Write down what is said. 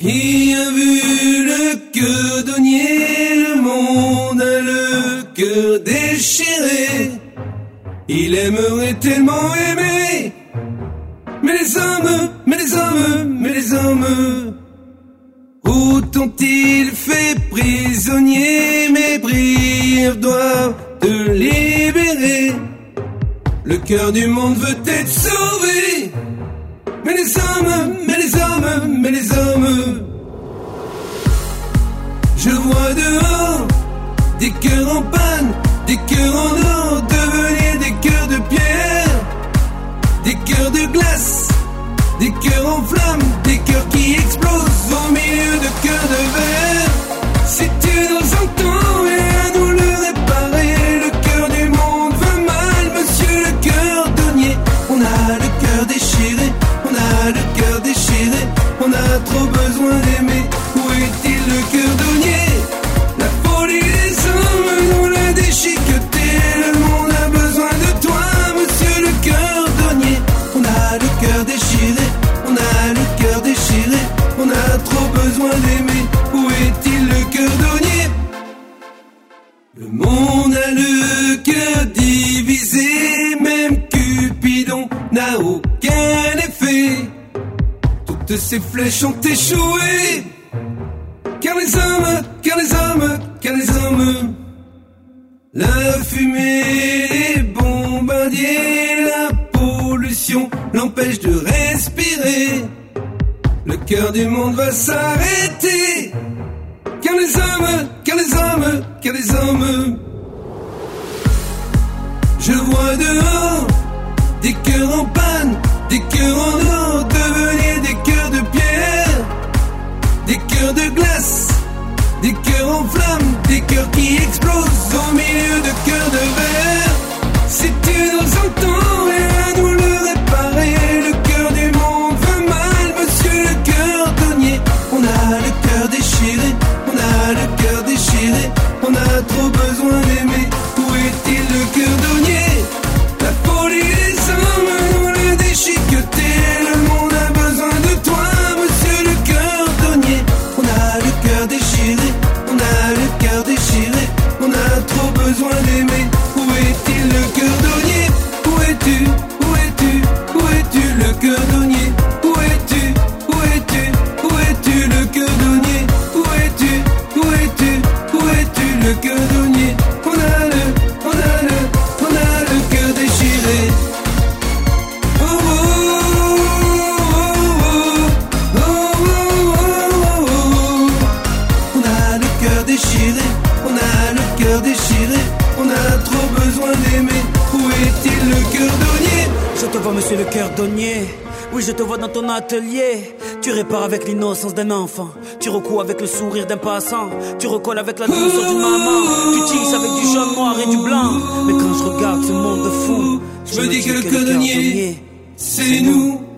Qui a vu le cordonnier? Le monde a le cœur déchiré. Il aimerait tellement aimer. Mais les hommes, mais les hommes, mais les hommes, où t'ont-ils fait prisonnier? Mes prières doivent te libérer. Le cœur du monde veut être sauvé. Mais les hommes, mais les hommes, mais les hommes, je vois dehors des cœurs en panne, des cœurs en or devenir des cœurs de pierre, des cœurs de glace, des cœurs en flammes, des cœurs qui explosent au milieu de cœurs de verre. Si tu nous entends, viens à nous le réparer. Le cœur du monde veut mal, monsieur le cordonnier. On a le cœur déchiré, on a le cœur déchiré, on a trop besoin d'aimer. Où est-il le cordonnier? La folie des hommes nous l'a déchiqueté. Le monde a besoin de toi, monsieur le cordonnier. On a le cœur déchiré, on a le cœur déchiré, on a trop besoin d'aimer. Où est-il le cordonnier? Le monde a le cœur divisé, même Cupidon n'a aucun effet. Toutes ces flèches ont échoué. Car les hommes, car les hommes, car les hommes, la fumée, les bombardiers, la pollution l'empêche de respirer. Le cœur du monde va s'arrêter. Car les hommes, car les hommes, car les hommes, je vois dehors des cœurs en panne, des cœurs en or devenir des cœurs de pierre, des cœurs de glace, des cœurs en flammes, des cœurs qui explosent au milieu de cœurs de verre. Si tu nous entends, viens à nous le réparer. Le cœur du monde veut mal, monsieur le cordonnier. On a le cœur déchiré, on a le cœur déchiré, on a trop besoin d'aimer. Où est-il le cordonnier? La folie des hommes nous l'a déchiqueté. Le monde a besoin de toi, monsieur le cordonnier. On a le cœur déchiré, on a le cœur déchiré, on a trop besoin d'aimer. Où est-il le cordonnier? Où es-tu? Où es-tu? Où es-tu le cordonnier? Où es-tu? Où es-tu? Où es-tu le cordonnier? Où es-tu? Où es-tu? Où es-tu le cordonnier? On a le cœur déchiré. Oh, oh, oh, oh, oh, oh. On a le cœur déchiré, on a le cœur déchiré, on a trop besoin d'aimer. Où est-il le cordonnier? Je te vois, monsieur le cordonnier. Oui, je te vois dans ton atelier. Tu répares avec l'innocence d'un enfant. Tu recoues avec le sourire d'un passant. Tu recolles avec la douceur d'une maman. Tu tisses avec du jaune, noir et du blanc. Mais quand je regarde ce monde de fou, je me dis que le cordonnier, c'est nous.